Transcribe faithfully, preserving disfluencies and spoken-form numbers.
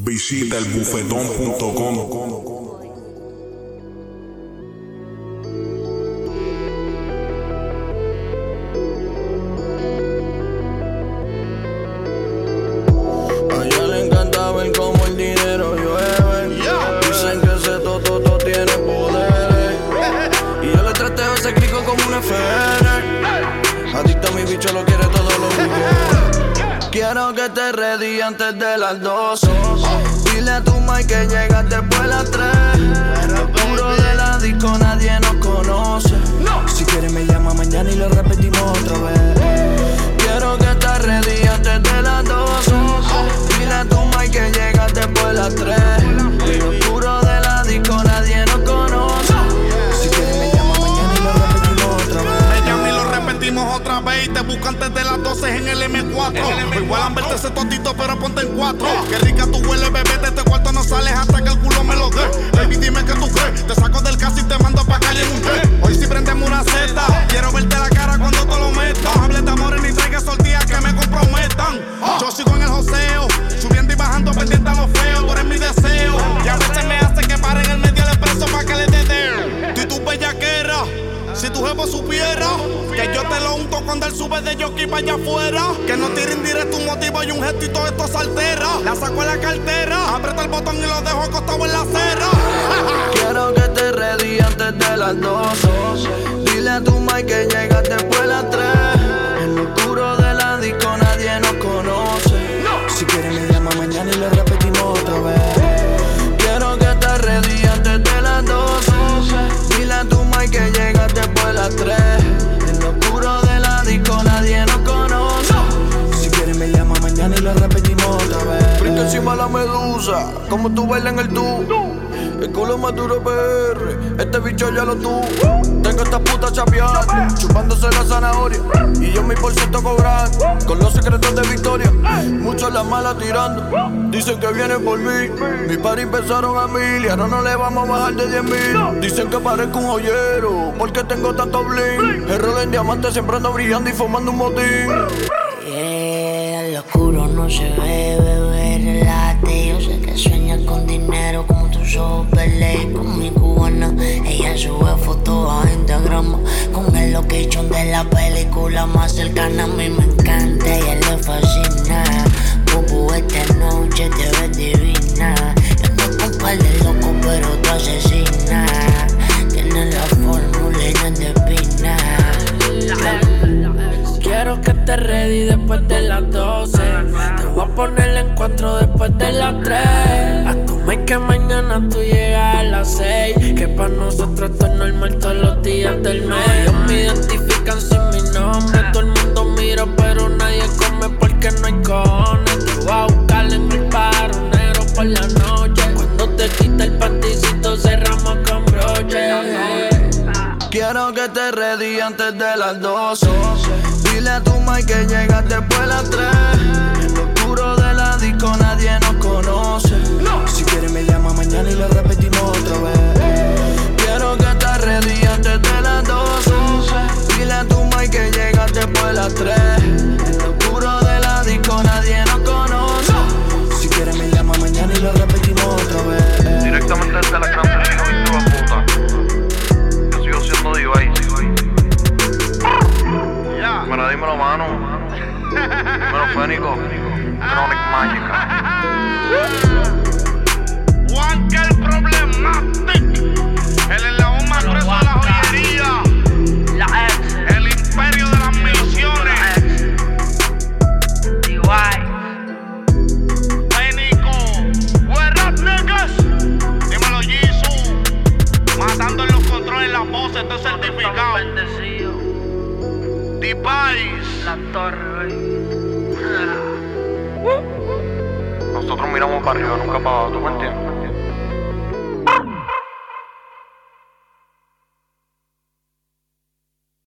Visita el bufetón punto com. Adicto a mi bicho, lo quiere todo lo que quiero que te ready antes de las doce. Dile a tu mai que llegas después de las tres. Puro de la disco, nadie nos conoce. Si quieres me llama mañana y lo repetimos otra vez. Quiero que te ready antes de las doce. Dile a tu mai que llegas después de las tres. Puro de la disco, nadie nos conoce. Si quieres me llama mañana y lo repetimos otra vez. Otra vez y te busco antes de las doce en el eme cuatro. Igual a verte ese totito pero ponte en cuatro. Qué rica tú hueles, bebé, de este cuarto no sales hasta que el culo me lo dé. Baby, dime qué tú crees, te saco del caso y te mando pa' calle en un jet. Hoy sí prendemos una seta, quiero verte la cara cuando te lo metas. No hables de amores ni traigas sortillas que me comprometan. Yo sigo en el joseo, subiendo y bajando pendiente a lo feo. Tú eres mi deseo y a veces me hace que pare en el medio del expreso pa' que le dé. Tú y tu bellaquera, si tu jefe supiera que yo te lo unto cuando él sube de jockey para allá afuera. Que no tiren directo un motivo y un gesto y todo esto se altera. La saco en la cartera, aprieta el botón y lo dejo acostado en la acera. Quiero que te ready antes de las doce. Dile a tu mai que llegas después de las tres. En lo oscuro de la disco nadie nos conoce. Si quieres me llama mañana y lo repetimos otra vez. Quiero que te ready antes de las doce. Dile a tu mai que llegas después de las tres. En lo oscuro de la disco nadie nos conoce. Si quieres me llama mañana y lo repetimos otra vez. Brinca encima la medusa, como tú bailas en el tú. El culo más duro P R, este bicho ya lo tuvo. Tengo esta puta chapeada, chupándose la zanahoria. Y yo mi por ciento cobrando, con los secretos de victoria. Muchos las malas tirando, dicen que vienen por mí. Mi par empezaron a mil y ahora no le vamos a bajar de diez mil. Dicen que parezco un joyero, porque tengo tanto bling. El rol en diamante siempre ando brillando y fumando un motín. Yeah, lo oscuro no se ve, bebé, relájate. Yo sé que sueñas con dinero como tus ojos verdes. Con mi cubana, ella sube fotos a Instagram con el location de la película más cercana. A mí me encanta, ella le fascina. Bubu, esta noche te ves divina. Yo no compadre loco, pero tú asesina. Tienes la fórmula y no te pina. Quiero que te ready después de las doce. Te voy a poner en cuatro después de las tres. A tu mes que mañana tú llegas a las seis. Que pa' nosotros esto es normal todos los días del mes. Ellos me identifican sin mi nombre. Todo el mundo mira pero nadie come porque no hay cojones. Te voy a buscar en el paro negro por la noche. Cuando te quita el panticito cerramos con broche. Quiero que te ready antes de las doce. Dile a tu mai que llegas después de las tres. En lo oscuro de la disco nadie nos conoce. Si quieres me llama mañana y lo repetimos otra vez. Quiero que te ready antes de las doce. Dile a tu mai que llegas después de las tres. En lo oscuro de la disco nadie nos conoce. Si quieres me llama mañana y lo repetimos otra vez. Directamente desde la gran Rico, Víctor puta. Yo sigo siendo D-Way. Mira, dímelo, mano. Dímelo, Fénico. Chronic Mágica. Juanca el Problematic. El eslabón más grueso de la joyería. La ex. El imperio de las misiones. D-Way. Fénico. What up, niggas? Dímelo, Jisoo. Matando en los controles, las voces, esto es certificado. Bendecido. D-Pies. La torre, Nosotros miramos para arriba, nunca para abajo, ¿tú me entiendes?